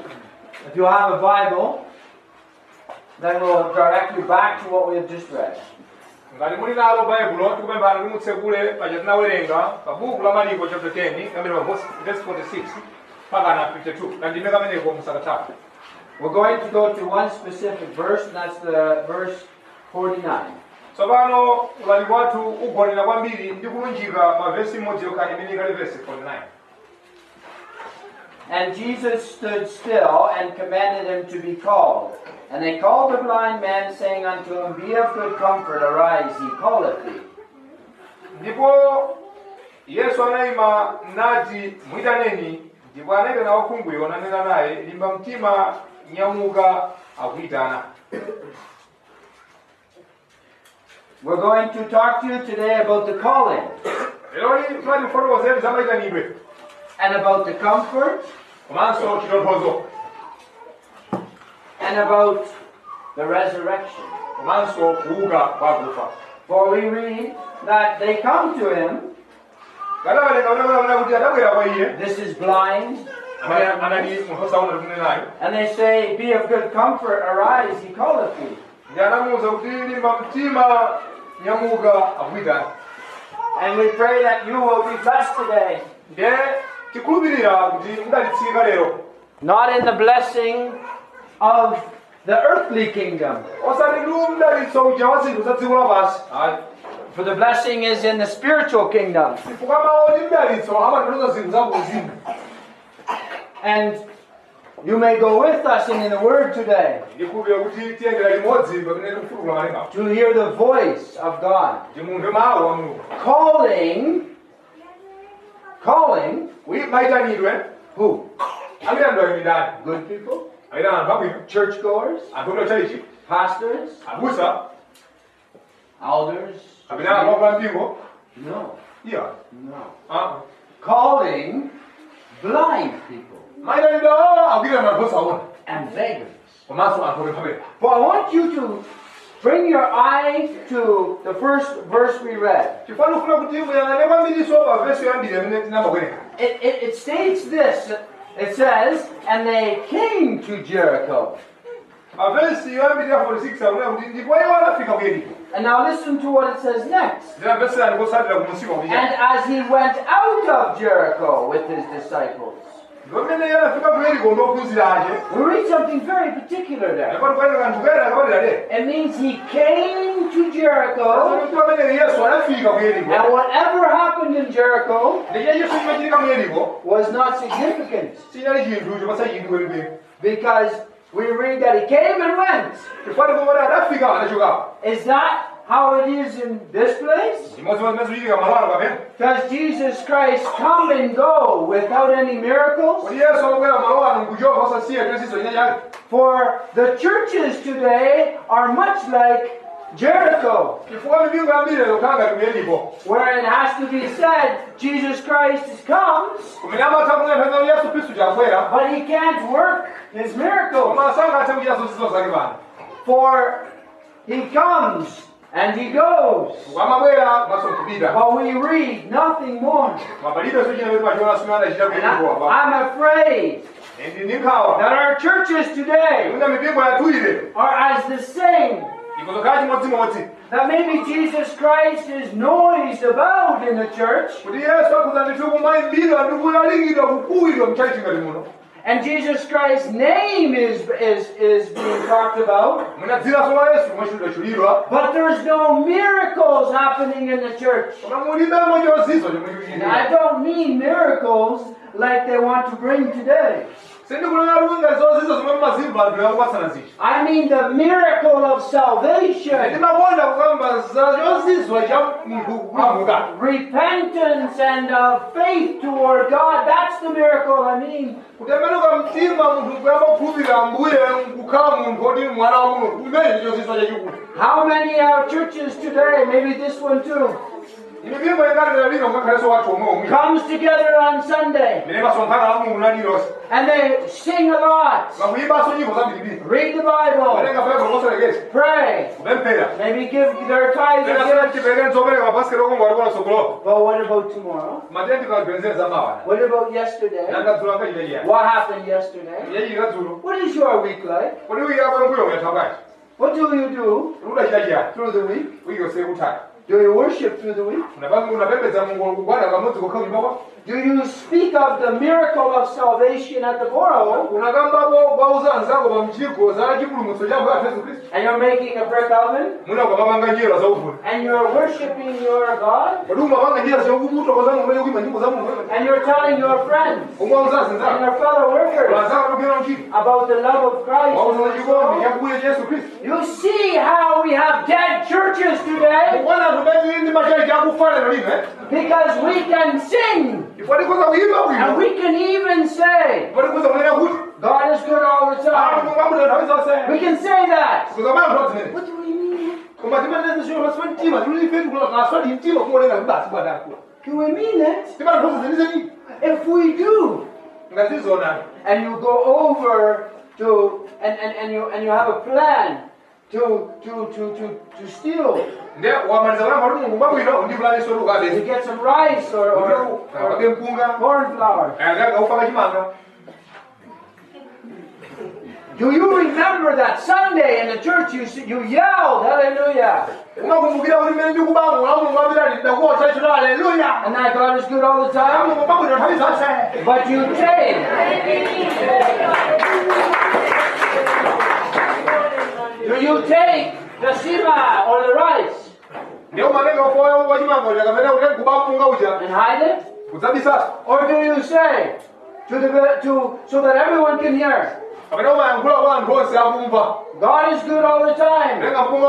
If you have a Bible, then we'll direct you back to what we have just read. Ngati muli nalo Baibulo tikupemphani kuti mutsekule paja tinawerenga pa buku la Mariko chapter 10 kuyambira verse 46 mpaka na 52 na ndime kameneko musakathawa. We're going to go to one specific verse, and that's the verse 49. Tsopano ulaliki wathu ugonera kwambiri ndi kulunjika pa verse imodzi yokha imene ikali verse 49. And Jesus stood still and commanded him to be called. And they called the blind man, saying unto him, Be of good comfort, arise, he calleth thee. Ndipo Yesu anayima nati mwitaneni, ndipo anayitana wakhunguyo nanena naye, limba mtima, nyamuka, akuyitana. We're going to talk to you today about the calling. And about the comfort. And about the resurrection. For we read that they come to him. This is blind. And they say, Be of good comfort, arise, he calleth thee. And we pray that you will be blessed today. Not in the blessing of the earthly kingdom. For the blessing is in the spiritual kingdom. And you may go with us in the Word today to hear the voice of God. Calling who? Good people? Churchgoers? Pastors? Elders? No. No. Calling blind people. And beggars. But I want you to bring your eye to the first verse we read. It states this. It says, and they came to Jericho. And now listen to what it says next. And as he went out of Jericho with his disciples. We read something very particular there. It means he came to Jericho, and whatever happened in Jericho was not significant. Because we read that he came and went. Is that how it is in this place? Does Jesus Christ come and go without any miracles? For the churches today are much like Jericho, where it has to be said, Jesus Christ comes, but he can't work his miracles. For he comes and he goes, but we read nothing more. And I'm afraid that our churches today are as the same. That maybe Jesus Christ is noised about in the church, and Jesus Christ's name is being talked about, but there's no miracles happening in the church. And I don't mean miracles like they want to bring today. I mean the miracle of salvation, of repentance and of faith toward God. That's the miracle I mean. How many are churches today, maybe this one too, comes together on Sunday. And they sing a lot. Read the Bible. Pray. Maybe give their tithes or gifts. But what about tomorrow? What about yesterday? What happened yesterday? What is your week like? What do you do through the week? Do you worship through the week? Do you speak of the miracle of salvation at the borough? And you're making a brick oven? And you're worshiping your God? And you're telling your friends and your fellow workers about the love of Christ? You see how we have dead churches today? Because we can sing. And we can even say, God is good all the time. We can say that. What do we mean? Do we mean it? If we do, and you go over to, and you have a plan to steal, to get some rice or corn flour. Do you remember that Sunday in the church you yelled hallelujah? And that God is good all the time? But you changed. Do you take the sima or the rice and hide it? Or do you say so that everyone can hear? God is good all the time.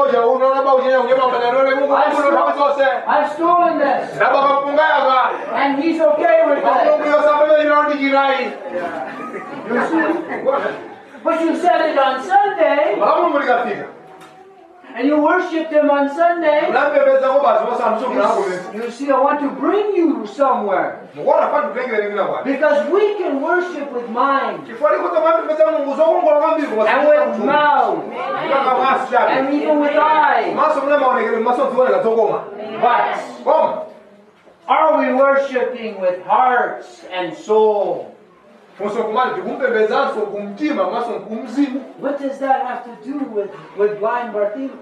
I've stolen this. And He's okay with it. You see? But you said it on Sunday. And you worshipped Him on Sunday. You see, I want to bring you somewhere. Because we can worship with mind. And with mouth. And even with eyes. But are we worshiping with hearts and soul? What does that have to do with blind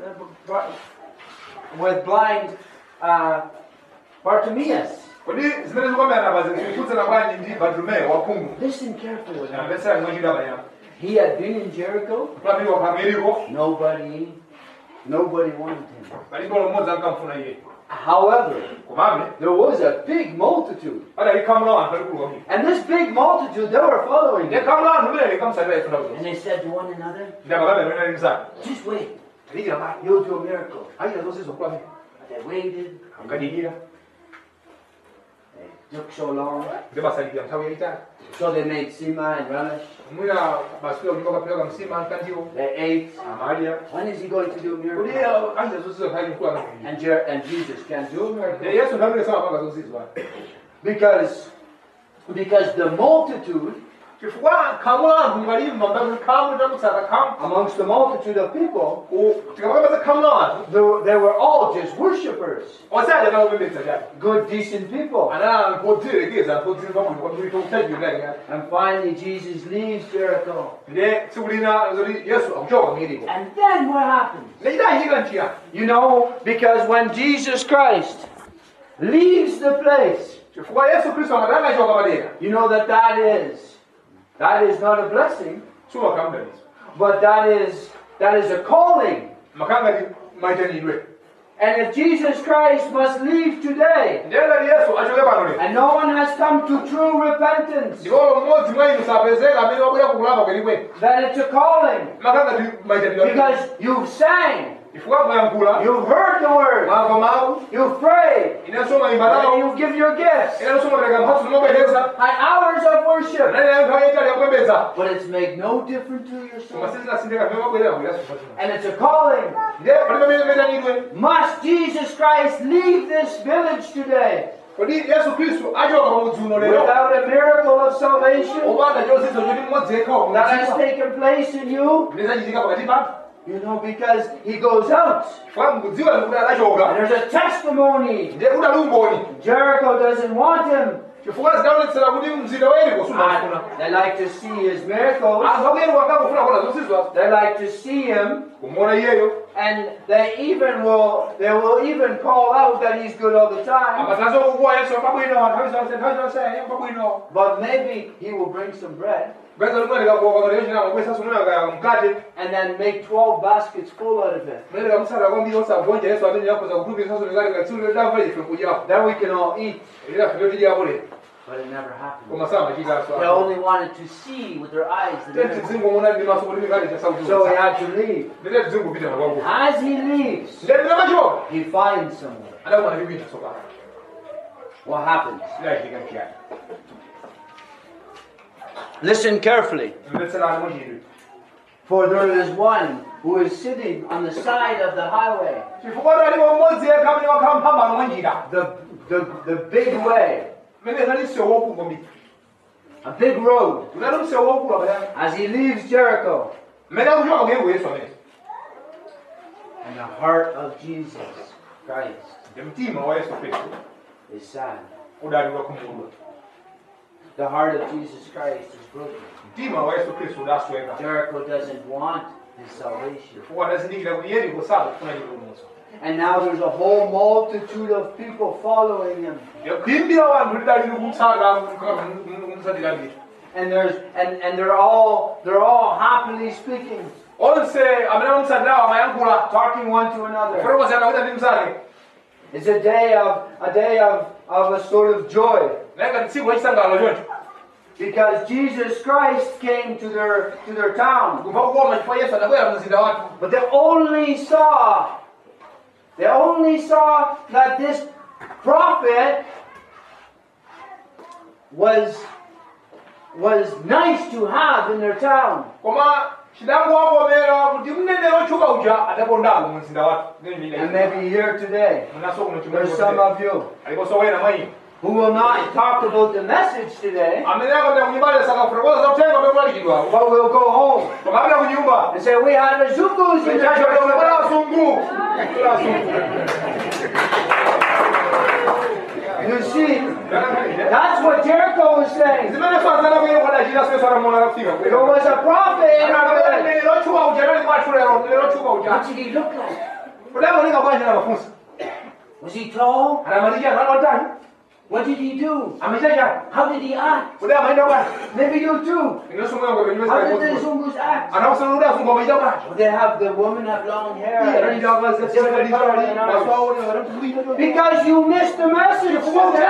Bartimaeus? Listen carefully. He had been in Jericho. Nobody wanted him. However, there was a big multitude. And this big multitude, they were following him. And they said to one another, just wait. You'll do a miracle. But they waited. It took so long. So they made sima and relish. They ate. When is He going to do a miracle? And Jesus can't do a miracle. Because the multitude, amongst the multitude of people, they were all just worshippers. Good, decent people. And finally Jesus leaves Jericho. And then what happens? You know, because when Jesus Christ leaves the place, you know that is not a blessing, but that is a calling. And if Jesus Christ must leave today, and no one has come to true repentance, then it's a calling. Because you've sang, you've heard the word, you've prayed, and you give your gifts. And hours of worship. But it's made no difference to your soul. And it's a calling. Must Jesus Christ leave this village today without a miracle of salvation that has taken place in you? You know, because he goes out. And there's a testimony. Jericho doesn't want him. They like to see his miracles. They like to see him. And they will even call out that he's good all the time. But maybe he will bring some bread. And then make 12 baskets full out of it. Then we can all eat. But it never happened. They only wanted to see with their eyes. So he had to leave. As he leaves, he finds someone. What happens? Listen carefully. For there is one who is sitting on the side of the highway. The big way. A big road. As he leaves Jericho. And the heart of Jesus Christ is sad. The heart of Jesus Christ is broken. Jericho doesn't want his salvation. And now there's a whole multitude of people following him. And they're all happily speaking, talking one to another. It's a day of a sort of joy. Because Jesus Christ came to their town. But they only saw that this prophet was nice to have in their town. And maybe here today, there's some of you who will not talk about the message today, but will go home and say, we had a Zungus in the You see, that's what Jericho was saying. There was a prophet in our village. What did he look like? Was he tall? What did he do? How did he act? Maybe you too. How did the Zungus act? They have the women have long hair. Because you missed the message.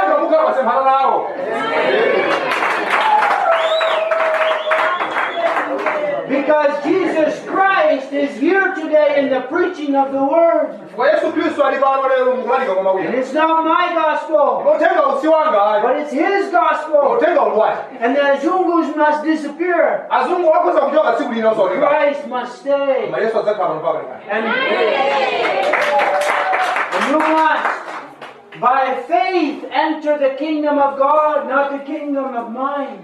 Because Jesus Christ is here today in the preaching of the Word. And it's not my gospel, but it's His gospel. And the Zungus must disappear. Christ must stay. And you must, by faith, enter the kingdom of God, not the kingdom of mine.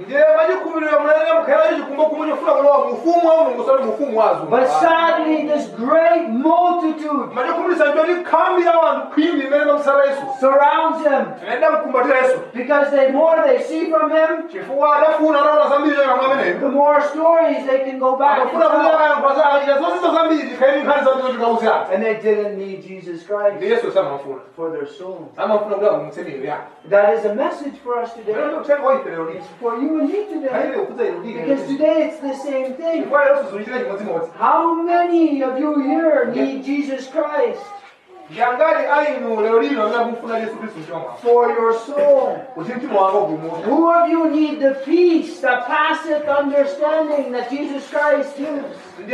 But sadly, this great multitude surrounds him. Because the more they see from him, the more stories they can go back and tell. And they didn't need Jesus Christ for their souls. That is a message for us today. It's for you and me today. Because today it's the same thing. How many of you here need Jesus Christ? For your soul. Who of you need the peace that passeth understanding that Jesus Christ gives?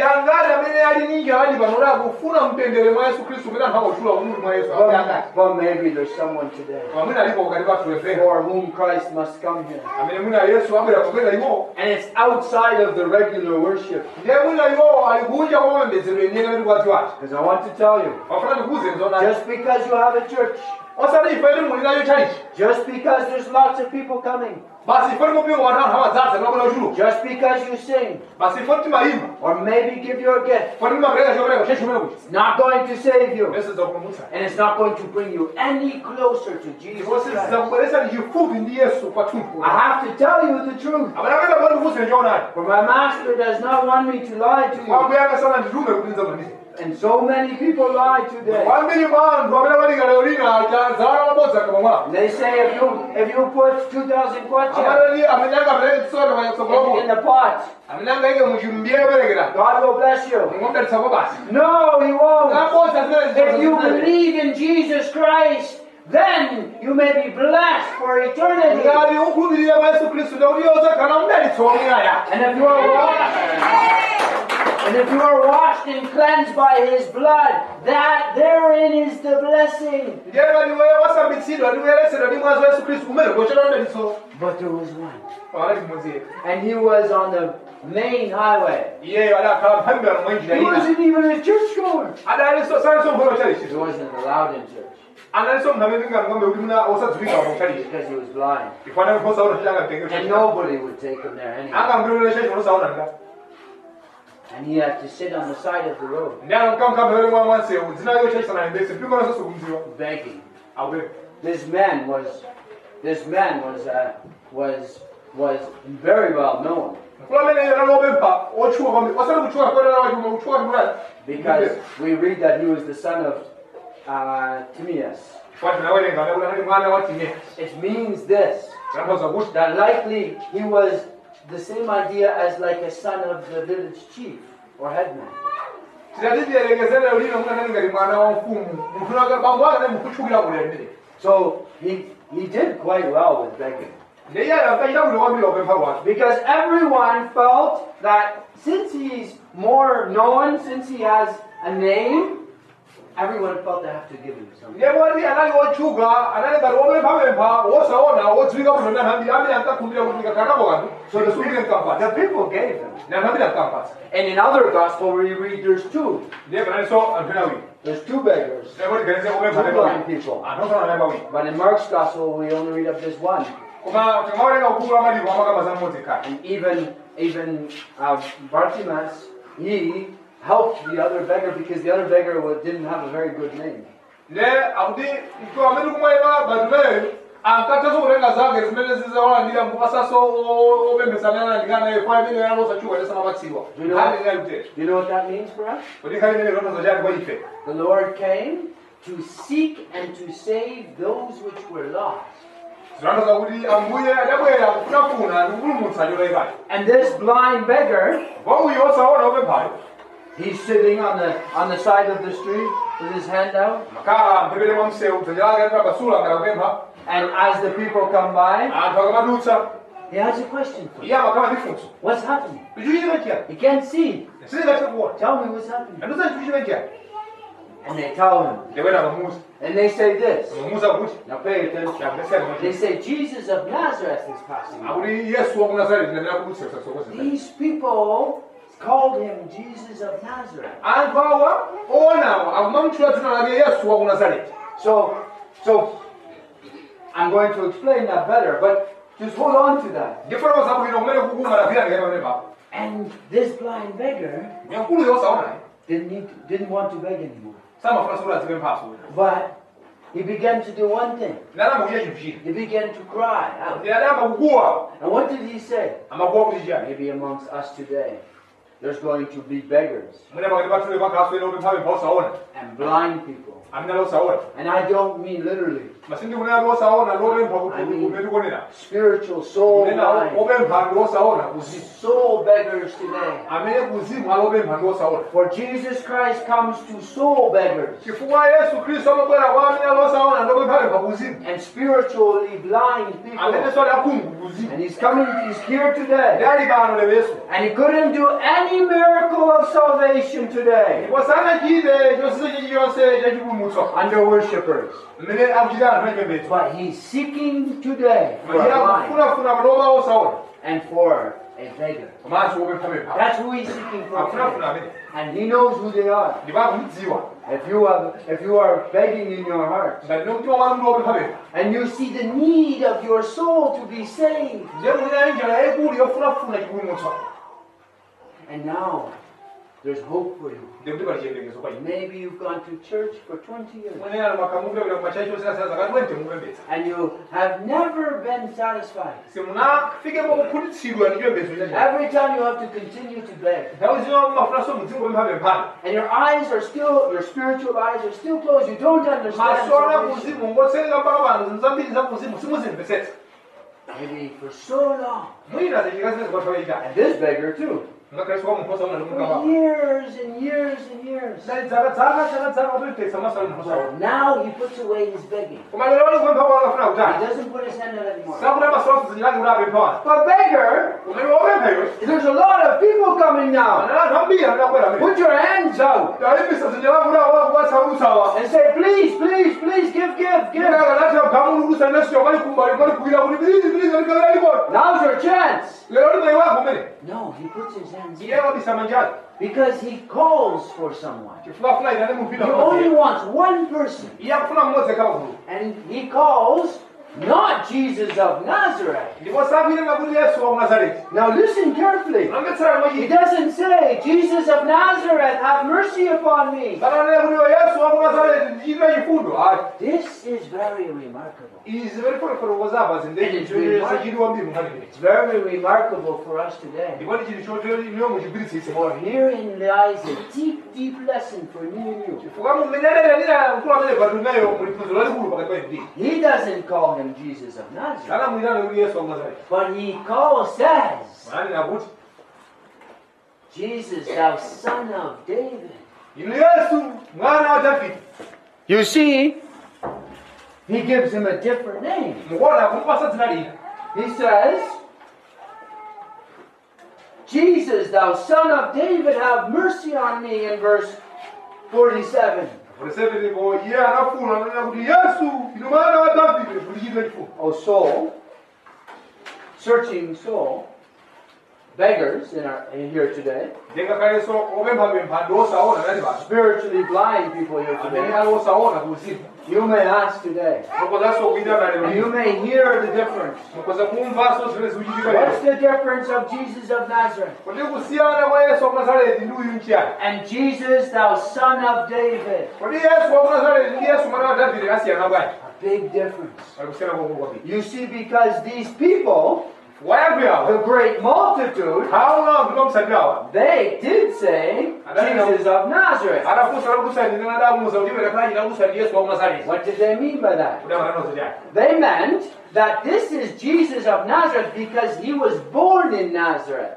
But maybe there's someone today for whom Christ must come here. And it's outside of the regular worship. Because I want to tell you, just because you have a church, just because there's lots of people coming, just because you sing, or maybe give you a gift, it's not going to save you, and it's not going to bring you any closer to Jesus Christ. I have to tell you the truth, for my master does not want me to lie to you. And so many people lie today. They say if you put 2,000 kwacha in the pot, God will bless you. No, He won't. If you believe in Jesus Christ, then you may be blessed for eternity. And if you are washed and cleansed by His blood, that therein is the blessing. But there was one. And he was on the main highway. He wasn't even a churchgoer. He wasn't allowed in church. Because he was blind. And nobody would take him there anyway. And he had to sit on the side of the road, begging. This man was very well known, because we read that he was the son of Timaeus. It means this, that likely he was the same idea as like a son of the village chief or headman. So he did quite well with begging. Because everyone felt that since he's more known, since he has a name, everyone felt they have to give him something. So the people gave him. And in other gospel we read there's two. There's two beggars, two blind people. But in Mark's gospel we only read of this one. And even Bartimaeus, he helped the other beggar because the other beggar didn't have a very good name. Do you know what that means for us? The Lord came to seek and to save those which were lost. And this blind beggar, he's sitting on the side of the street with his hand out. And as the people come by, he has a question for you. What's happening? He can't see. Tell me what's happening. And they tell him. And they say this. Now pay attention. They say Jesus of Nazareth is passing by. These people called him Jesus of Nazareth. So I'm going to explain that better, but just hold on to that. And this blind beggar didn't want to beg anymore. But he began to do one thing. He began to cry out. And what did he say? Maybe amongst us today, there's going to be beggars and blind people. And I don't mean literally. spiritual soul blind. Soul beggars today. For Jesus Christ comes to soul beggars and spiritually blind people. And he's here today. And he couldn't do any miracle of salvation today under worshippers. But he's seeking today for a blind and for a beggar. That's who he's seeking for today. And he knows who they are. If you are begging in your heart and you see the need of your soul to be saved, and now there's hope for you. Maybe you've gone to church for 20 years and you have never been satisfied. Every time you have to continue to beg, and your eyes are still, your spiritual eyes are still closed. You don't understand. Maybe for so long. And this beggar too. For years and years and years. So now he puts away his begging. He doesn't put his hand out anymore. But beggar, there's a lot of people coming now. Put your hands out and say, please, please, please, give. Now's your chance. No, he puts his hands out because he calls for someone. He only wants one person. And he calls not Jesus of Nazareth. Now listen carefully. He doesn't say, Jesus of Nazareth, have mercy upon me. This is very remarkable. It's very remarkable for us today. For herein lies a deep, deep lesson for me and you. He doesn't call him Jesus of Nazareth, but he says, Jesus, thou son of David. You see, he gives him a different name. He says, Jesus, thou son of David, have mercy on me, in verse 47. Oh, soul, searching soul, beggars in here today, spiritually blind people here today. You may ask today, and you may hear the difference. What's the difference of Jesus of Nazareth and Jesus, thou son of David? A big difference. You see, because these people, the great multitude, they did say Jesus of Nazareth. What did they mean by that? They meant that this is Jesus of Nazareth because he was born in Nazareth.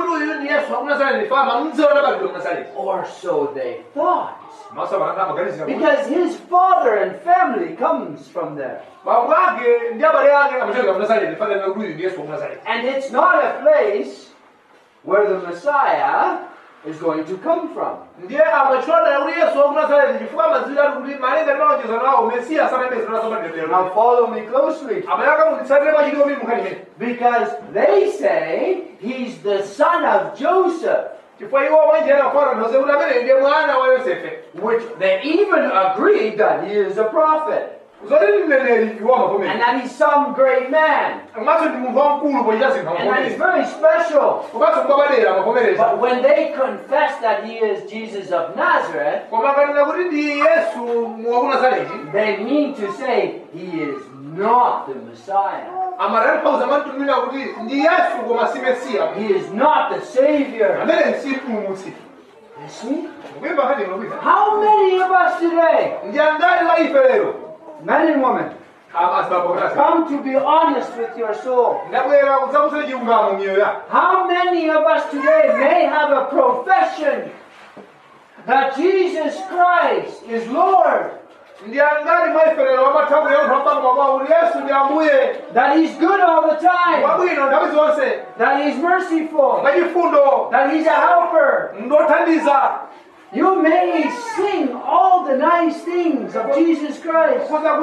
Or so they thought. Because his father and family comes from there. And it's not a place where the Messiah is going to come from. Now follow me closely. Because they say he's the son of Joseph. Which they even agreed that he is a prophet. And that he's some great man. And that he's very special. But when they confess that he is Jesus of Nazareth, they mean to say he is not the Messiah. He is not the Savior. You see? How many of us today, men and women, Come to be honest with your soul. How many of us today may have a profession that Jesus Christ is Lord? That He's good all the time. That He's merciful. That He's a helper. You may sing all the nice things of Jesus Christ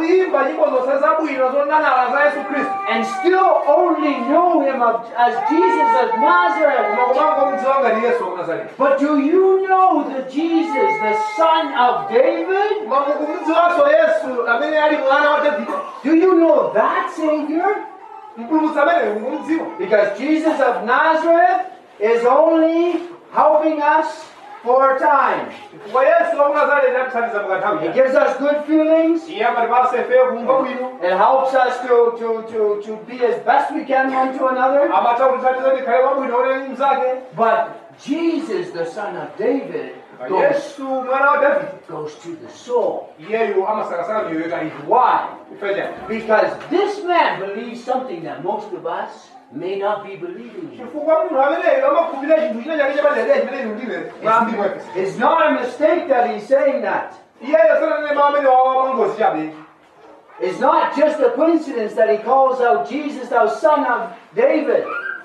and still only know Him as Jesus of Nazareth. But do you know the Jesus, the Son of David? Do you know that Savior? Because Jesus of Nazareth is only helping us for a time. It gives us good feelings. It helps us to be as best we can one to another. But Jesus, the Son of David, goes to the soul. Why? Because this man believes something that most of us may not be believing in. It's not a mistake that he's saying that. It's not just a coincidence that he calls out Jesus, thou Son of David.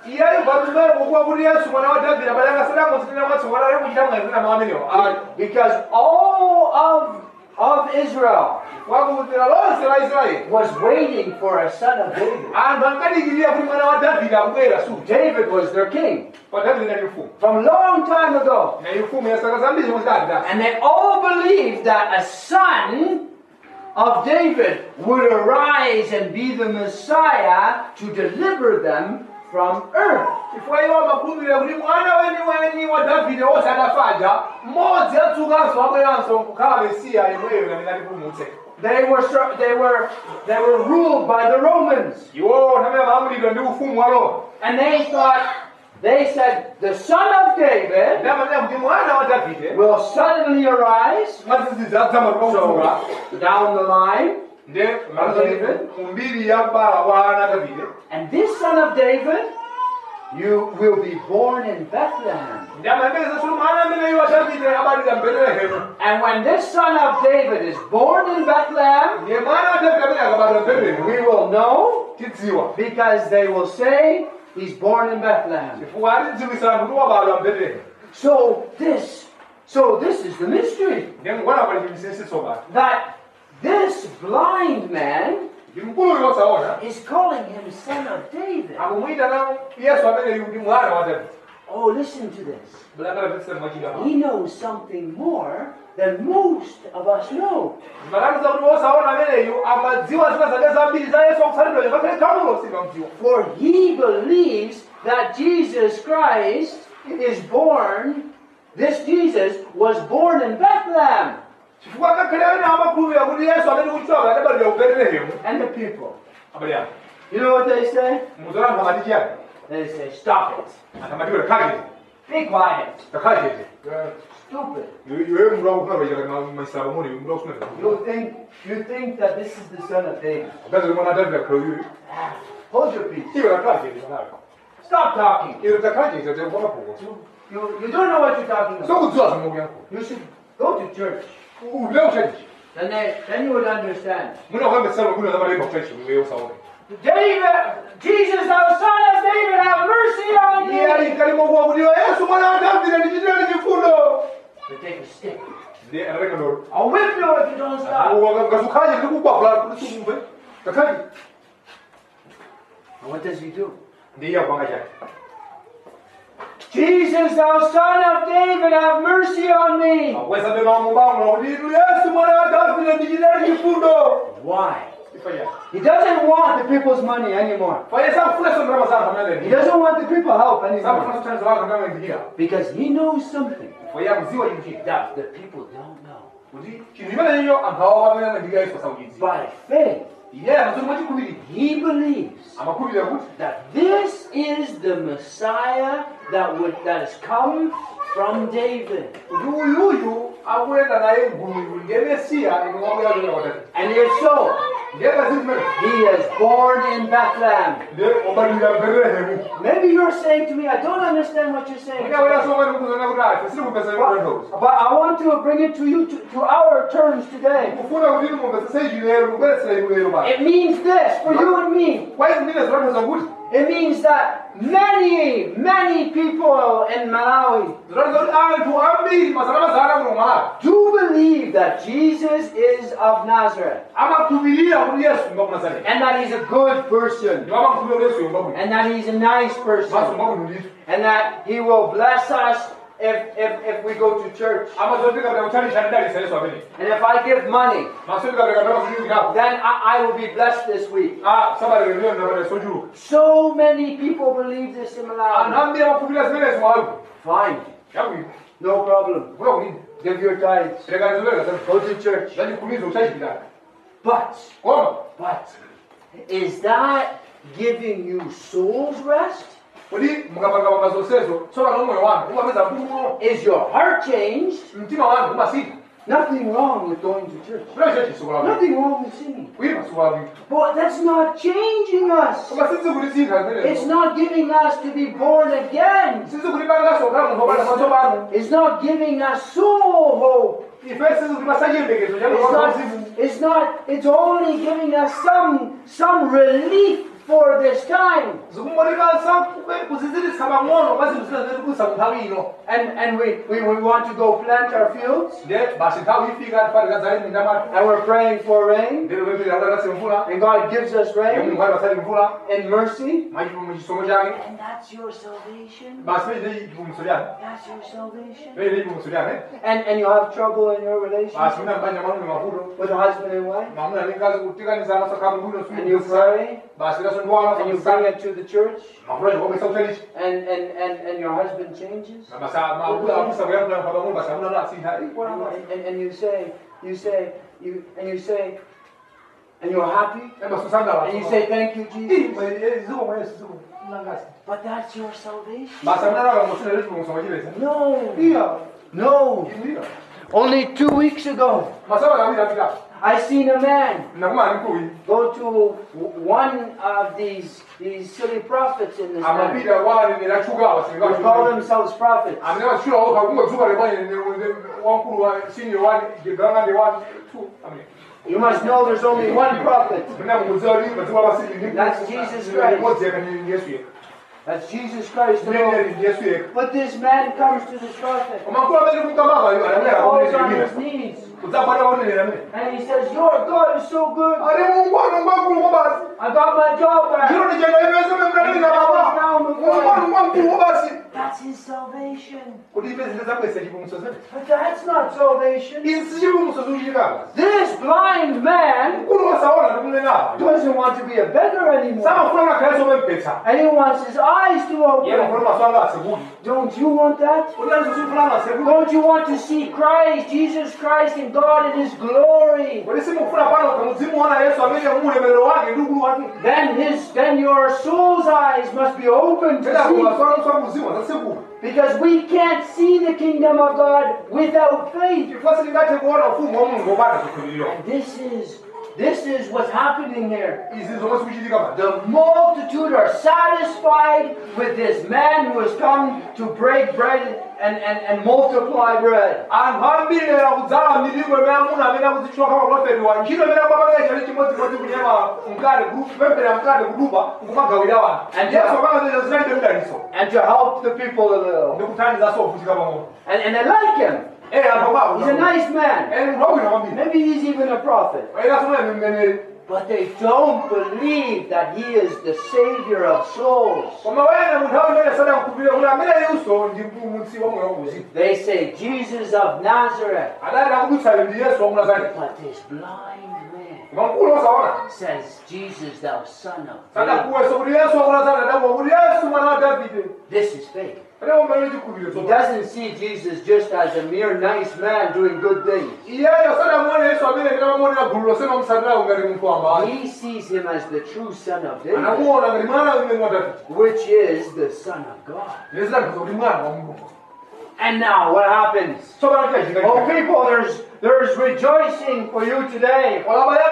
Because all of Israel was waiting for a son of David. David was their king from a long time ago. And they all believed that a son of David would arise and be the Messiah to deliver them from earth. They were ruled by the Romans. And they said, the Son of David will suddenly arise. So, down the line of David. And this Son of David, you will be born in Bethlehem. And when this Son of David is born in Bethlehem, we will know, because they will say he's born in Bethlehem. So this is the mystery. That this blind man is calling him Son of David. Oh, listen to this. He knows something more than most of us know. For he believes that Jesus Christ is born, this Jesus was born in Bethlehem. And the people, you know what they say? They say, stop it. Be quiet. You're stupid. You think that this is the Son of David. Hold your peace. Stop talking. You don't know what you're talking about. You should go to church. Then you would understand. David, Jesus, thou Son of David, have mercy on me. They take a stick. I'll whip you if you don't stop. And what does he do? Jesus, thou Son of David, have mercy on me. Why? He doesn't want the people's money anymore. He doesn't want the people help anymore. Because he knows something that the people don't know. By faith, he believes that this is the Messiah that has come from David. And if so, He is born in Bethlehem. Maybe you're saying to me, I don't understand what you're saying. But I want to bring it to you to our terms today. It means this for you and me. It means that many people in Malawi do believe that Jesus is of Nazareth. And that he's a good person. And that he's a nice person. And that he will bless us if we go to church. And if I give money, then I will be blessed this week. So many people believe this in Malawi. Fine. No problem. Give your tithes. Go to church. But is that giving you soul's rest? Is your heart changed? Nothing wrong with going to church. Nothing wrong with singing. But that's not changing us. It's not giving us to be born again. It's not giving us soul hope. It's only giving us some relief for this time. And we want to go plant our fields. And we're praying for rain. And God gives us rain in mercy. And that's your salvation. That's your salvation. And you have trouble in your relationship with a husband and wife. And you pray. And you bring it to the church. And your husband changes. And you say, and you're happy. And you say, thank you, Jesus. But that's your salvation. No. Only 2 weeks ago, I seen a man go to one of these silly prophets in this land. They call themselves prophets. You must know there's only one prophet. That's Jesus Christ. That's Jesus Christ alone. But this man comes to this prophet. He falls on his knees. And he says, your God is so good. I got my job back. That's his salvation. But that's not salvation. This blind man doesn't want to be a beggar anymore. And he wants his eyes to open. Don't you want that? Don't you want to see Christ, Jesus Christ, and God in His glory? Then your soul's eyes must be open to see. Because we can't see the kingdom of God without faith. This is what's happening here. The multitude are satisfied with this man who has come to break bread and multiply bread. And to help the people a little. And they like him. He's a nice man. Maybe he's even a prophet. But they don't believe that he is the Savior of souls. They say Jesus of Nazareth. But this blind man says, Jesus, thou son of David. This is fake. He doesn't see Jesus just as a mere nice man doing good things. He sees him as the true son of David, which is the Son of God. And now what happens? Oh people, there's rejoicing for you today.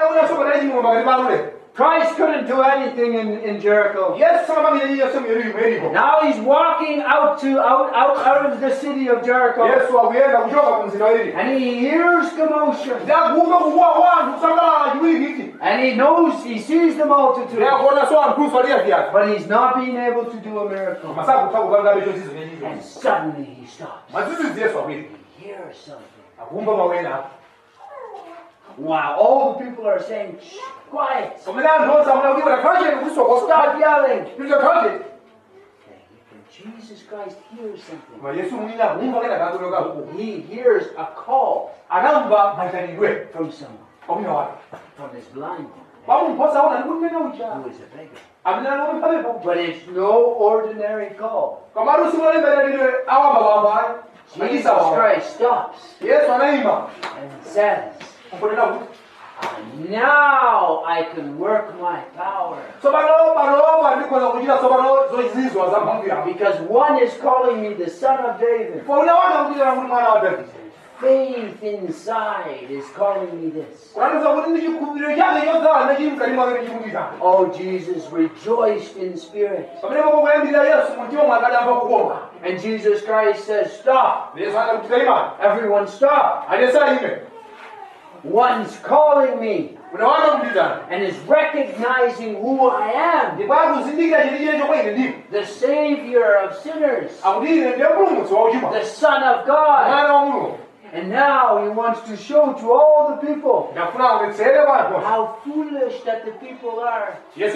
Christ couldn't do anything in Jericho. Now he's walking out of the city of Jericho. And he hears commotion. And he sees the multitude. But he's not being able to do a miracle. And suddenly he stops. He hears something. Wow, all the people are saying, shh, quiet. Stop yelling. Jesus Christ hears something. He hears a call from someone. From this blind one. Who is a beggar. But it's no ordinary call. Jesus Christ stops and says, now I can work my power. Because one is calling me the Son of David. Faith inside is calling me this. Oh, Jesus rejoiced in spirit. And Jesus Christ says, stop. Everyone stop. One's calling me and is recognizing who I am, the Savior of sinners, the Son of God. And now he wants to show to all the people how foolish that the people are.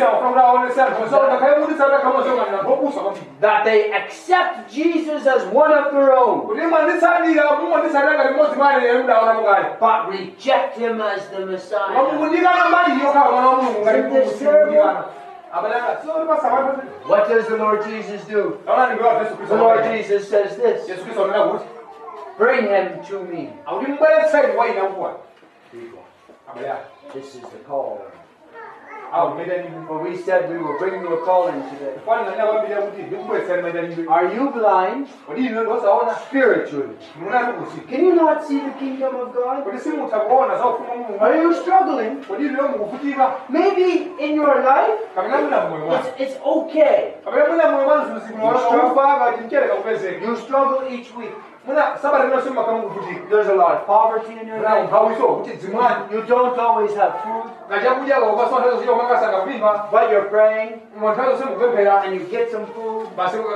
That they accept Jesus as one of their own, but reject him as the Messiah. Isn't this terrible? What does the Lord Jesus do? The Lord Jesus says this. Bring him to me. This is the call. For we said we will bring you a calling today. Are you blind? Spiritually. Can you not see the kingdom of God? Are you struggling? Maybe in your life it's okay. You struggle each week. There's a lot of poverty in your life. You don't always have food. But you're praying and you get some food.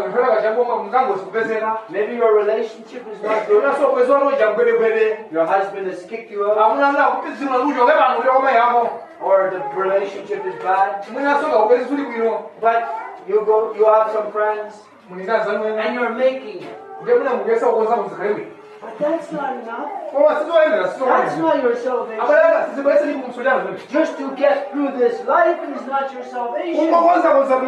Maybe your relationship is not good. Your husband has kicked you out. Or the relationship is bad. But you have some friends and you're making it. But that's not enough. That's not your salvation. Just to get through this life is not your salvation. What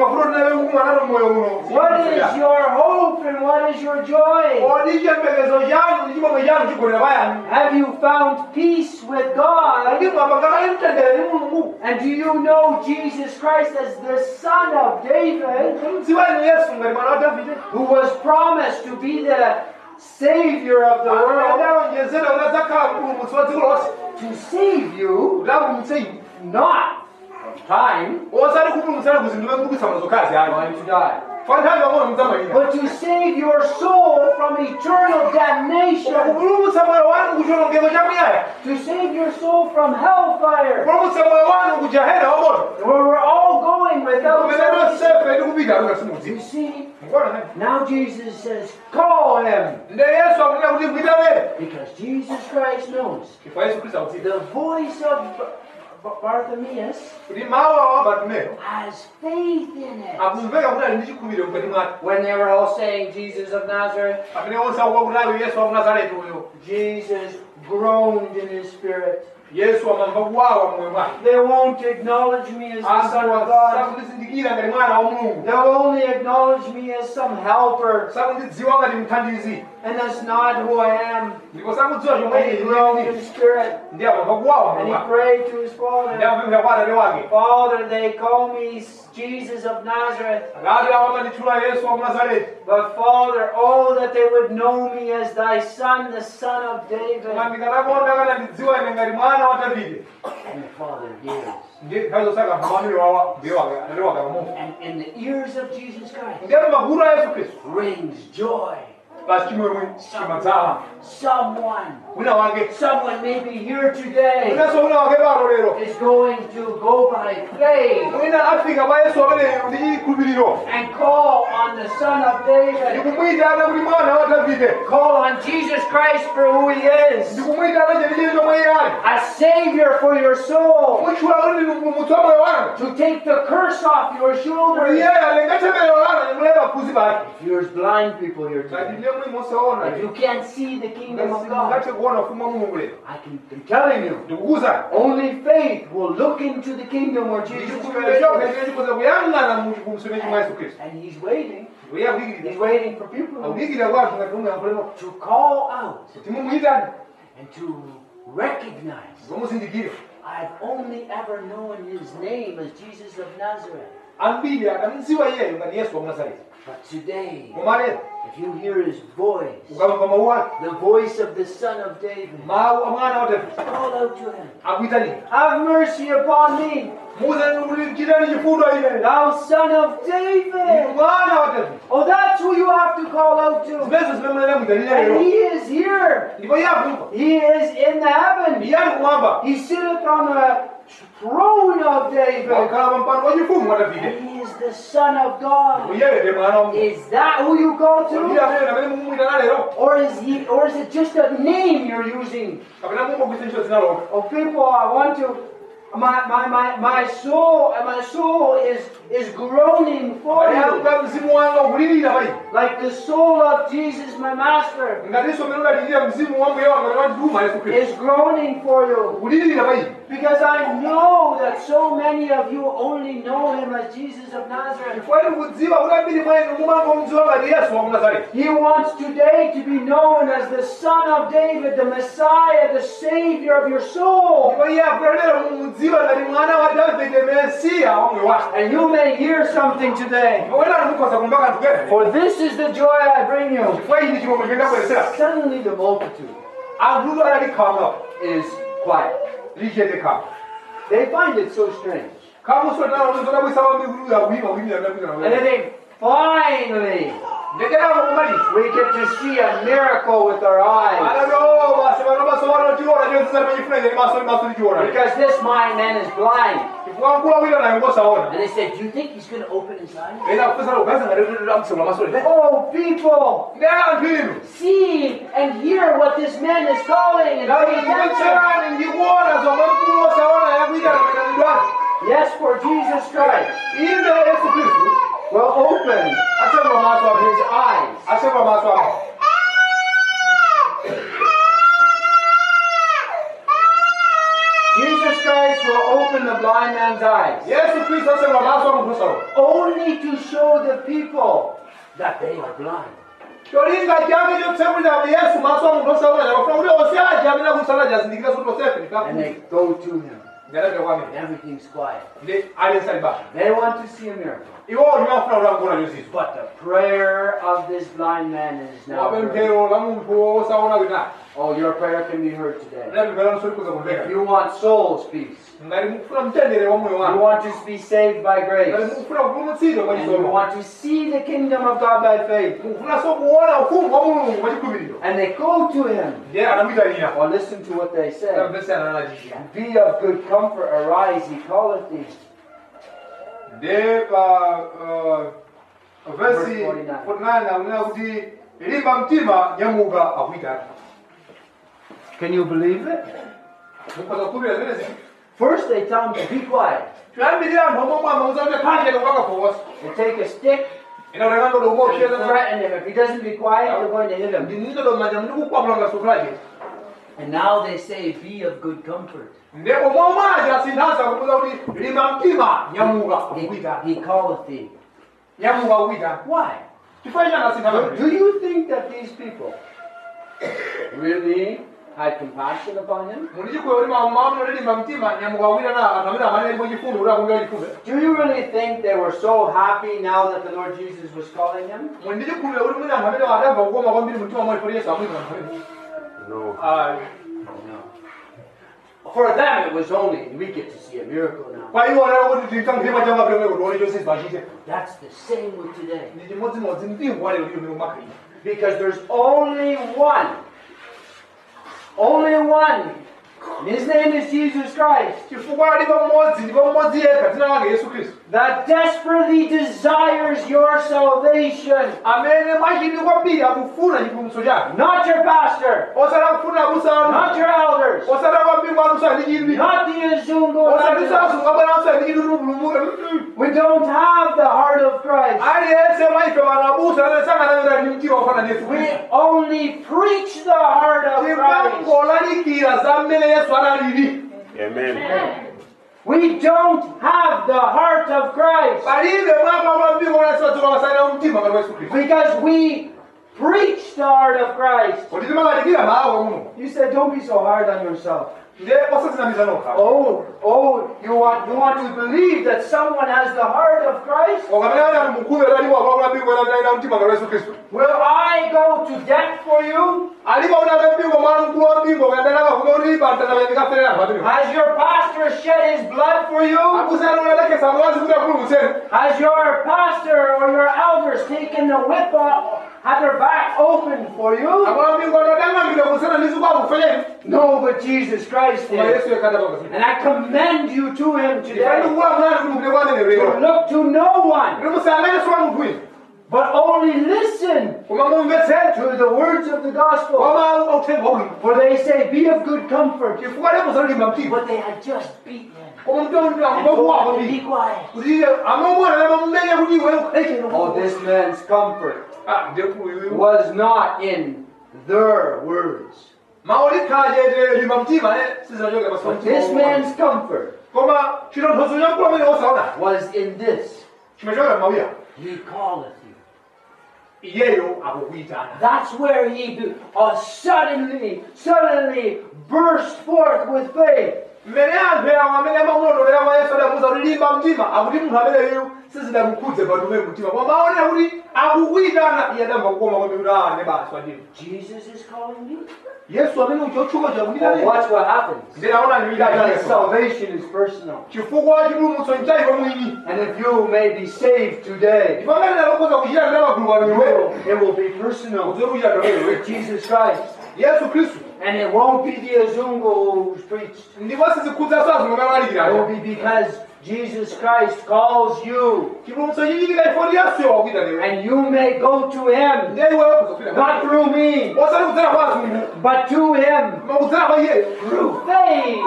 is your hope and what is your joy? Have you found peace with God? And do you know Jesus Christ as the Son of David, who was promised to be the Savior of the world, to save you, not from time, going to die, but to save your soul from eternal damnation, to save your soul from hellfire, where we're all going without salvation. You see, now Jesus says, call him. Because Jesus Christ knows the voice of Bartimaeus has faith in it. When they were all saying Jesus of Nazareth, Jesus groaned in his spirit Yesu amamva kuwawa mmoyo mwake. They won't acknowledge me as the Son of God. Sakundizindikira ngati mwana wa Mulungu. They'll only acknowledge me as some helper. Sakundidziwa ngati mthandizi. And that's not who I am. Ndipo sakudziwa chomwe And he groaned in spirit. ndiye amamva kuwawa And mmoyo he mwake. prayed to his Ndiye Father. amapemphera kwa Atate wake. Father, they call me Jesus of Nazareth. Akati amamanditchula Yesu wa Nazareti. But Father, oh, that they would know me as thy Son, the Son of David. Koma ndikanakonda kana ndidziwa ine ngati mwana wa Davide. And the Father hears. Ndiye kazosaka mfano wawa ndiye wake Atate wake amufu. And in the ears of Jesus Christ Ndiye maguru a Yesu Kristu. rings joy. Basi chimwemwe chimadzaza. Someone maybe here today is is going to go by faith and call on the Son of David. Call on Jesus Christ for who he is. A Savior for your soul. To take the curse off your shoulders. If you're blind people here today, if you can't see the kingdom of God, I'm telling you, only faith will look into the kingdom where Jesus Christ is. And he's waiting. He's waiting for people to call out and to recognize. I've only ever known his name as Jesus of Nazareth. But today, if you hear his voice, the voice of the Son of David, call out to him. Have mercy upon me, thou Son of David. Oh, that's who you have to call out to. And he is here. He is in the heaven. He sitteth on the throne of David. And he is the Son of God. Is that who you call to? Or is it just a name you're using? Oh, people, I want to. My soul is groaning for you. Like the soul of Jesus, my Master, is groaning for you. Because I know that so many of you only know him as Jesus of Nazareth. He wants today to be known as the Son of David, the Messiah, the Savior of your soul. And you may hear something today. For this is the joy I bring you. Suddenly the multitude is quiet. They find it so strange. And then they finally, we get to see a miracle with our eyes. Because this man is blind. And they said, do you think he's going to open his eyes? Oh, people, see and hear what this man is calling. And pay attention. Yes, for Jesus Christ will open his eyes. Jesus Christ will open the blind man's eyes. Only to show the people that they are blind. And they go to him. And everything's quiet. They want to see a miracle. But the prayer of this blind man is now heard. Oh, your prayer can be heard today. If you want soul's peace, you want to be saved by grace, and you want to see the kingdom of God by faith, and they go to him. Well, listen to what they say. Be of good comfort, arise, he calleth thee. Verse 49 Can you believe it? First they tell him to be quiet. They take a stick and threaten him. If he doesn't be quiet, they're going to hit him. And now they say, be of good comfort. He calleth thee. Why? Do you think that these people really had compassion upon him? Do you really think they were so happy now that the Lord Jesus was calling him? No. For them it was only, we get to see a miracle now. That's the same with today. Because there's only one. Only one. And his name is Jesus Christ. That desperately desires your salvation. Not your pastor. Not your elders. Not the Azungo. We don't have the heart of Christ. We only preach the heart of Christ. Amen. We don't have the heart of Christ. Because we preach the heart of Christ. You said, don't be so hard on yourself. Oh, you want to believe that someone has the heart of Christ? Will I go to death for you? Has your pastor shed his blood for you? Has your pastor or your elders taken the whip off? Have their back open for you? No, but Jesus Christ did. And I commend you to him today. To look to no one, but only listen to the words of the gospel. For they say, be of good comfort. But they had just beaten him. And told him to be quiet. Oh, this man's comfort was not in their words. But this man's comfort was in this. He calleth you. That's where he suddenly burst forth with faith. Jesus is calling you. Watch what happens. Because salvation is personal. And if you may be saved today, it will be personal with Jesus Christ. And it won't be the Azungo who's preached. It will be because Jesus Christ calls you. And you may go to him. Not through me, but to him. Through faith.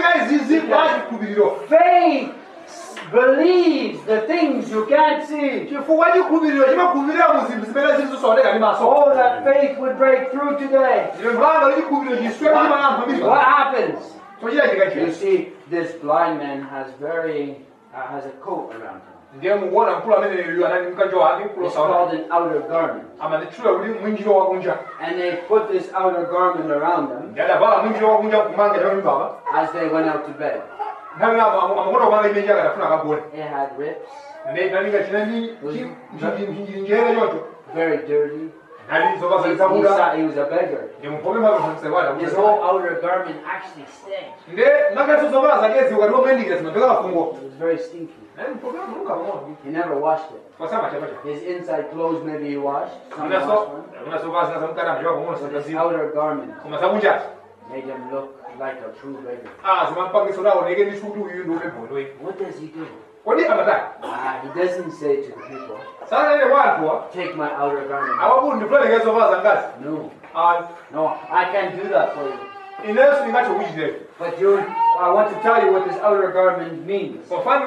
Faith believes the things you can't see. Oh, that faith would break through today. What happens? You see, this blind man has a coat around him. It's called an outer garment. And they put this outer garment around them as they went out to bed. It had rips. Very dirty. He was a beggar. His whole outer garment actually stank. It was very stinky. He never washed it. His inside clothes maybe he washed. Some washed one. But his outer garment made him look like a true beggar. What does he do? He doesn't say to the people, take my outer garment. No, I can't do that for you. But I want to tell you what this outer garment means.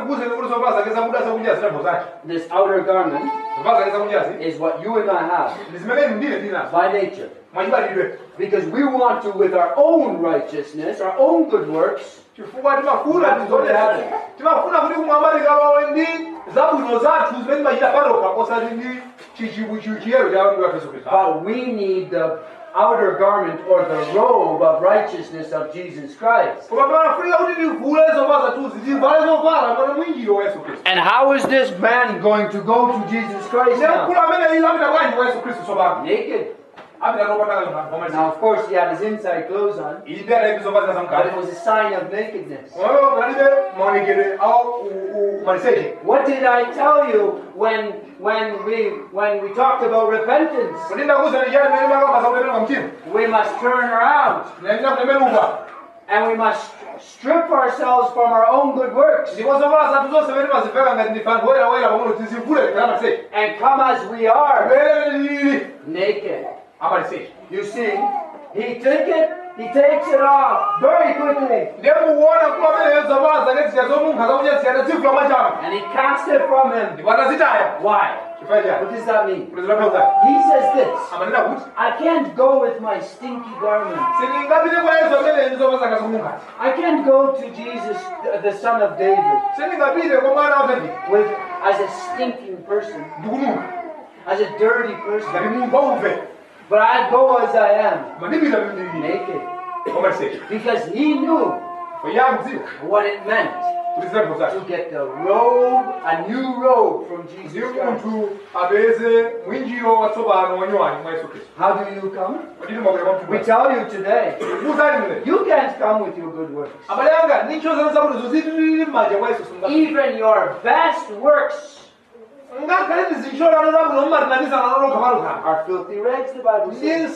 This outer garment is what you and I have by nature. Because we want to, with our own righteousness, our own good works, but we need the outer garment or the robe of righteousness of Jesus Christ. And how is this man going to go to Jesus Christ now? Naked. Now, of course, he had his inside clothes on, but it was a sign of nakedness. What did I tell you when we talked about repentance? We must turn around, and we must strip ourselves from our own good works and come as we are, naked. You see, he takes it off very quickly. And he casts it from him. Why? What does that mean? He says this: I can't go with my stinky garments. I can't go to Jesus, the Son of David, as a stinking person, as a dirty person. But I go as I am, naked. Because he knew what it meant to get the robe, a new robe from Jesus Christ. How do you come? We tell you today, you can't come with your good works. Even your best works are filthy rags, the Bible says.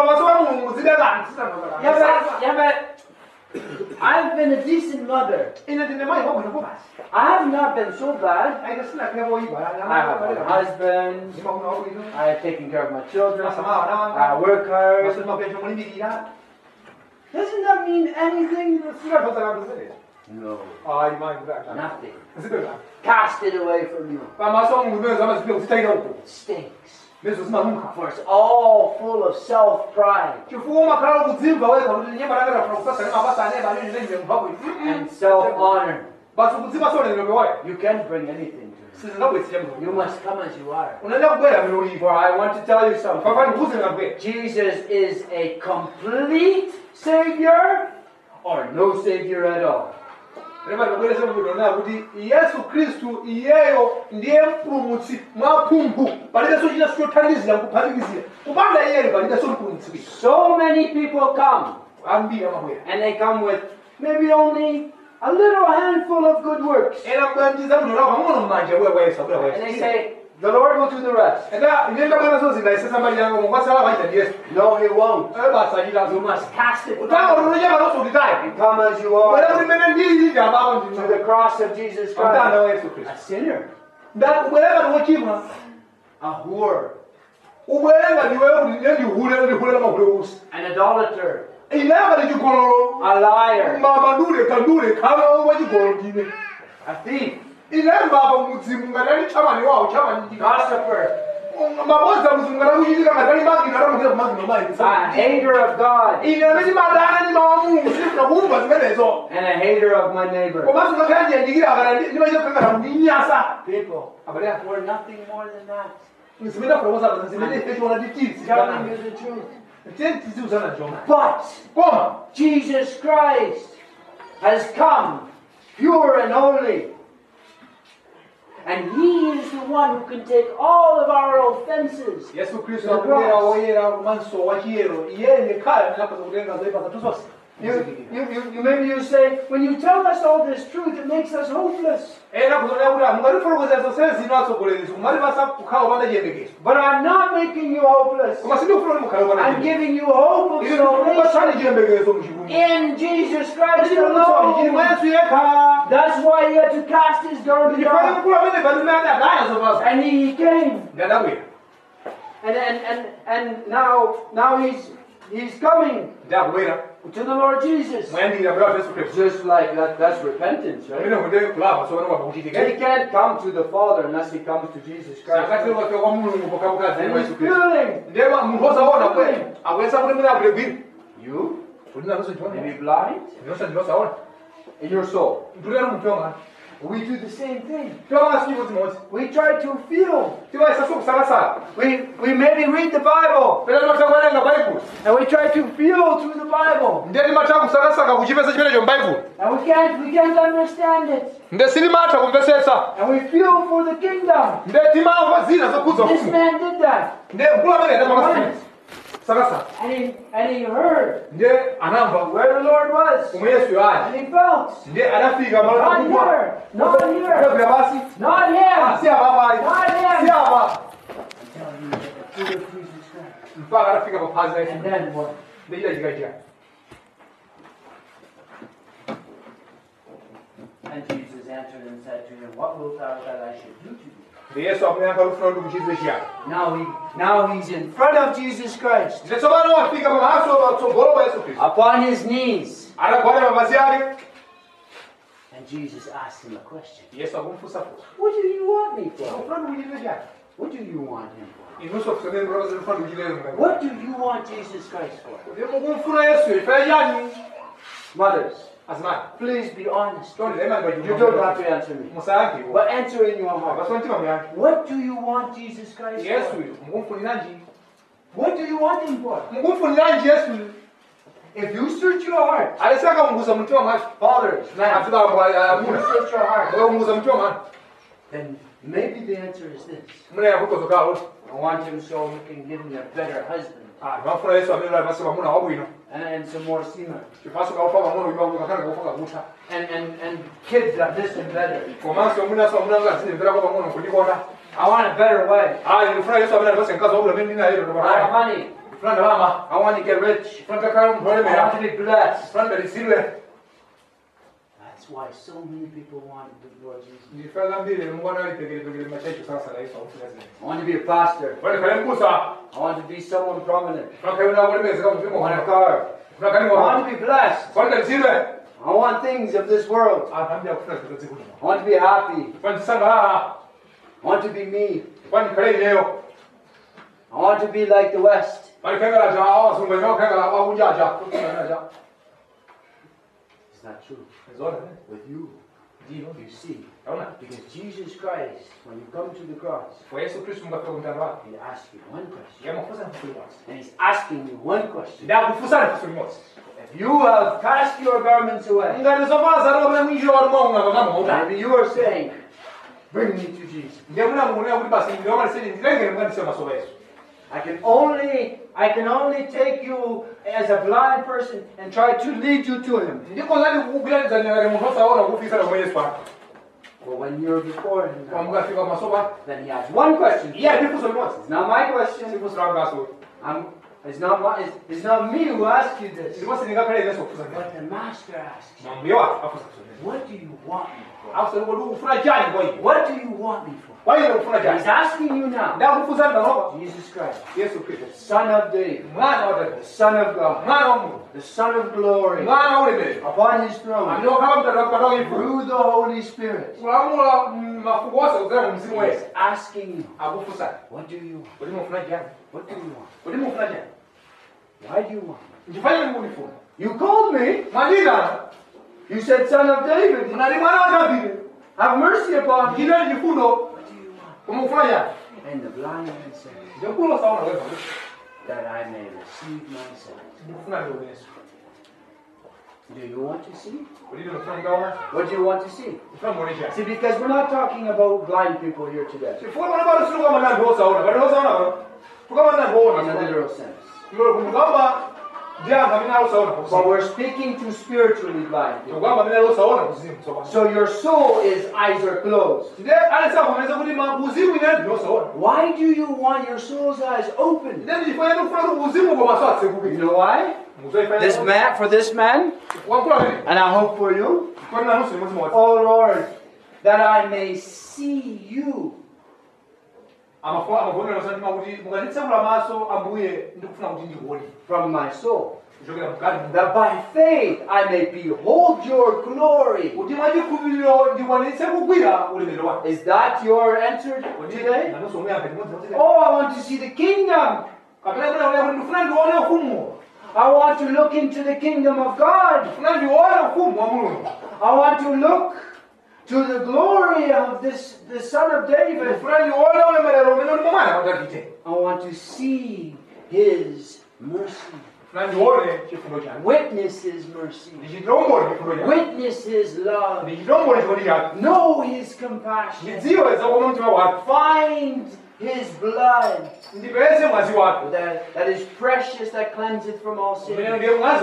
I've been a decent mother. I have not been so bad. I have a husband. I have taken care of my children. I work hard. Doesn't that mean anything? No. Nothing. Cast it away from you. It stinks. For it's all full of self-pride and self-honor. You can't bring anything to him. You must come as you are. For I want to tell you something. Jesus is a complete Savior or no Savior at all. Yesu Kristu iyeyo ndiye mpulumutsi mwaphumphu palibenso china chothandizira kuphatikizira kupanda iyeyo palibenso mpulumutsi. So many people come and they come with maybe only a little handful of good works, and they say the Lord will do the rest. No, he won't. You must cast it down and come as you are to the cross of Jesus Christ. A sinner, a whore, an idolater, a liar, a thief, gossiper, a hater of God, and a hater of my neighbor. People, we're nothing more than that. Telling you the truth. But Jesus Christ has come pure and holy. And he is the one who can take all of our offenses. Maybe you say, when you tell us all this truth, it makes us hopeless. But I'm not making you hopeless. I'm giving you hope of salvation in Jesus Christ alone. That's why he had to cast his garment off. And he came. And now He's coming to the Lord Jesus. Just like that, that's repentance, right? He can't come to the Father unless he comes to Jesus Christ. And he's feeling. You? Maybe blind? In your soul. We do the same thing. We try to feel. We maybe read the Bible. And we try to feel through the Bible. And we can't understand it. And we feel for the kingdom. This man did that. And he heard where the Lord was. And he felt. Not here. Not here. Not him. And then what? And Jesus answered and said to him, what wilt thou that I should do to thee? Now he's in front of Jesus Christ. Upon his knees. And Jesus asked him a question. What do you want me for? What do you want him for? What do you want Jesus Christ for? Mothers, please be honest. You don't have to answer me. But answer in your heart. What do you want Jesus Christ for? What do you want him for? If you search your heart, fathers, man, if you search your heart, then maybe the answer is this. I want him so he can give me a better husband. And some more semen. And kids that listen better. I want a better wife. Money. I want to get rich. I want to be blessed. That's why so many people want the Lord Jesus. I want to be a pastor. I want to be someone prominent. I want a car. I want to be blessed. I want things of this world. I want to be happy. I want to be me. I want to be like the West. It's not true. With you, you see, because Jesus Christ, when you come to the cross, he asks you one question. And he's asking you one question. If you have cast your garments away, maybe you are saying, bring me to Jesus. I can only take you as a blind person and try to lead you to him. But when you're before him, then he has one question. It's not my question. It's not me who asks you this. But the Master asks you. What do you want me for? What do you want me for? He's asking you now. Jesus Christ, the Son of David, the Son of God, the Son of glory, upon his throne, through the Holy Spirit. He's asking you, what do you want? What do you want? Why do you want? You called me. You said, Son of David. Have mercy upon me. What do you want? And the blind man said, that I may receive my sight. Do you want to see? What do you want to see? See, because we're not talking about blind people here today. In a literal sense. But we're speaking to spiritually blind people. So your soul is eyes are closed. Why do you want your soul's eyes open? You know why? For this man, and I hope for you, oh Lord, that I may see you from my soul, that by faith I may behold your glory. Is that your answer today? Oh, I want to see the kingdom. I want to look into the kingdom of God. I want to look to the glory of the Son of David. I want to see his mercy. Witness his mercy. Witness his love. Know his compassion. Find his blood that is precious, that cleanseth from all sin. That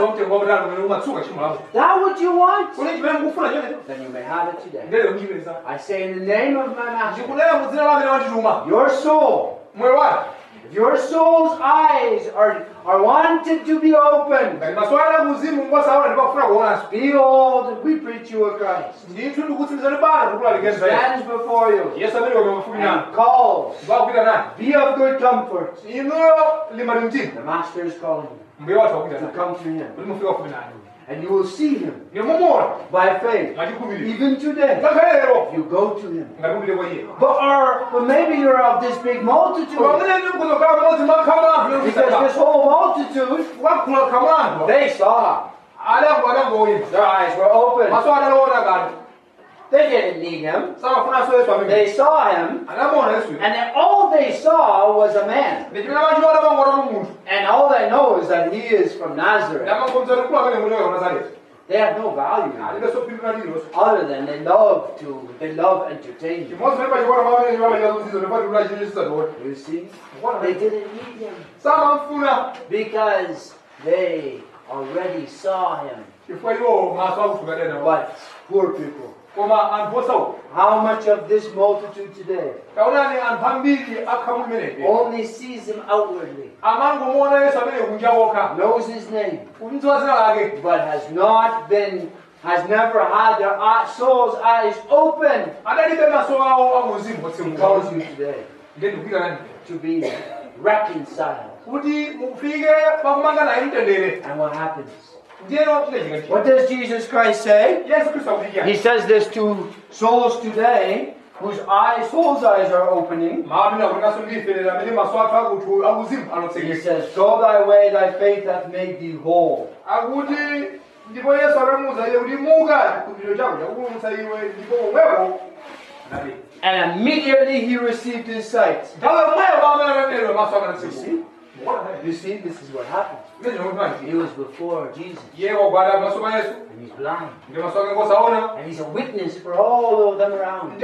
what you want? Then you may have it today. I say in the name of my Master, your soul, if your soul's eyes are wanted to be opened, behold, we preach you a Christ. He stands before you and calls, be of good comfort. The Master is calling you to come to him. And you will see him by faith, even today, if you go to him. But maybe you're of this big multitude, because this whole multitude, they saw. Their eyes were open. They didn't need him. They saw him, and then all they saw was a man. And all they know is that he is from Nazareth. They have no value other than they love entertainment. You see, they didn't need him because they already saw him. But poor people, how much of this multitude today only sees him outwardly, knows his name, but has never had their soul's eyes open? He calls you today to be reconciled. And what happens? What does Jesus Christ say? He says this to souls today whose soul's eyes are opening. He says, go thy way, thy faith hath made thee whole. And immediately he received his sight. You see, this is what happened. He was before Jesus. And he's blind. And he's a witness for all of them around.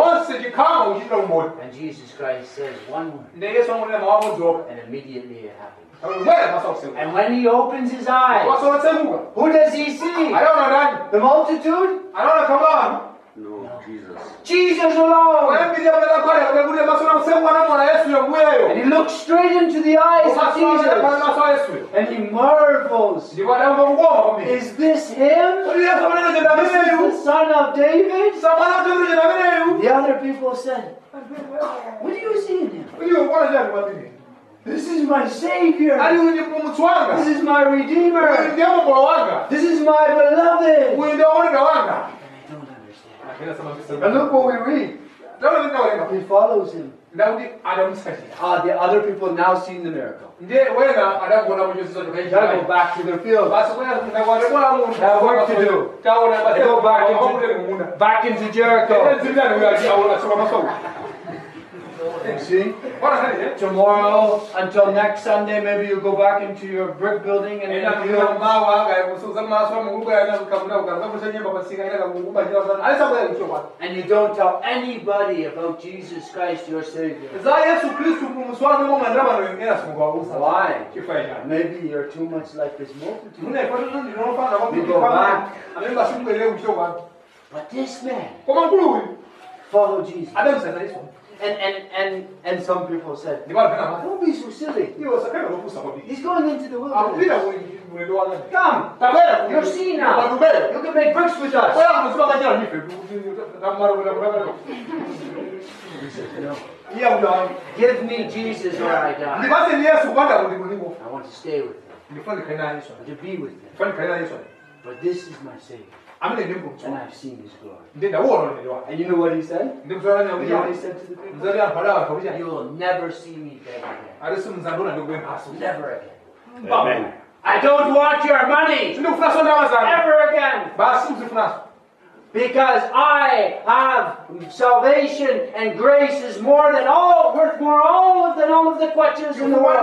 And Jesus Christ says one word. And immediately it happened. And when he opens his eyes, who does he see? The multitude? No, Jesus. Jesus alone. And he looks straight into the eyes of Jesus. And he marvels. Is this him? Is this the Son of David? The other people said, what do you see in him? This is my Savior. This is my Redeemer. This is my beloved. And look what we read. He follows him. The other people now seen the miracle. They gotta go back to their field. They have work to do. They go back into Jericho. You see? Tomorrow, until next Sunday, maybe you'll go back into your brick building and you don't tell anybody about Jesus Christ, your Savior. Why? Maybe you're too much like this multitude. You go back. But this man followed Jesus. And some people said, don't be so silly. He's going into the wilderness. Come, you're seen now. You can make bricks with us. He said, no. Give me Jesus or I die. I want to stay with him. I want to be with him. But this is my Savior. And I've seen his glory. And you know what he said? You know what he said to the people? You will never see me beg again. Never again. Amen. I don't want your money ever again. Because I have salvation and grace is more than worth more than all of the questions in the world.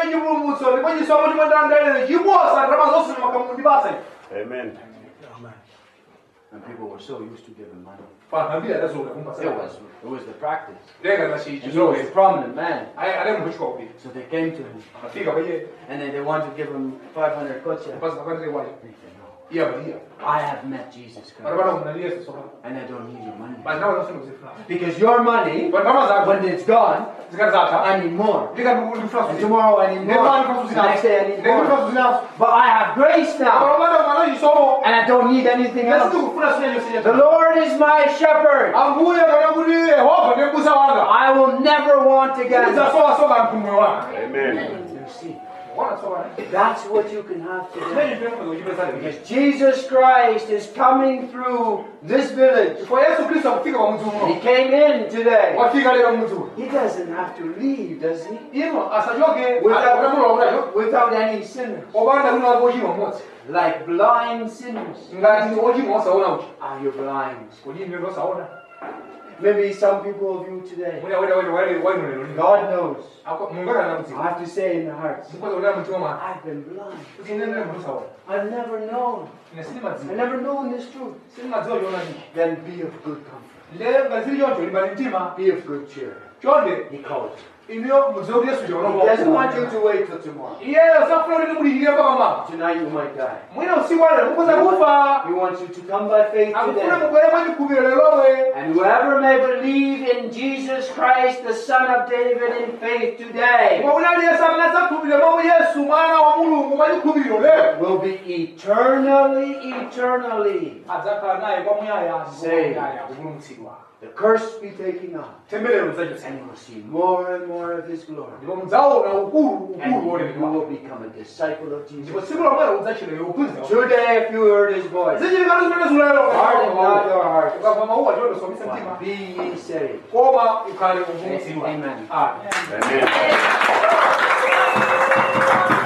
Amen. And people were so used to giving money. It It was the practice. And he was a prominent man. So they came to him. And then they wanted to give him 500 kocha. And he said, no. I have met Jesus Christ. And I don't need your money. Because your money, when it's gone, I need more. And tomorrow I need more. The next day I need more. But I have grace now. And I don't need anything else. The Lord is my shepherd. I will never want again. Amen. You see, that's what you can have today. Because Jesus Christ is coming through this village. He came in today. He doesn't have to leave, does he? Without any sinners. Like blind sinners. Are you blind? Maybe some people of you today, God knows. I have to say in the hearts, I've been blind. I've never known. I've never known this truth. Then be of good comfort. Be of good cheer. He called you. He doesn't want you to wait till tomorrow. Tonight you might die. He wants you to come by faith today. And whoever may believe in Jesus Christ, the Son of David, in faith today, will be eternally saved. The curse be taken off. And you will see more and more of his glory. And you will become a disciple of Jesus. Today, if you heard his voice, harden not your hearts, but be ye saved. Amen. Amen.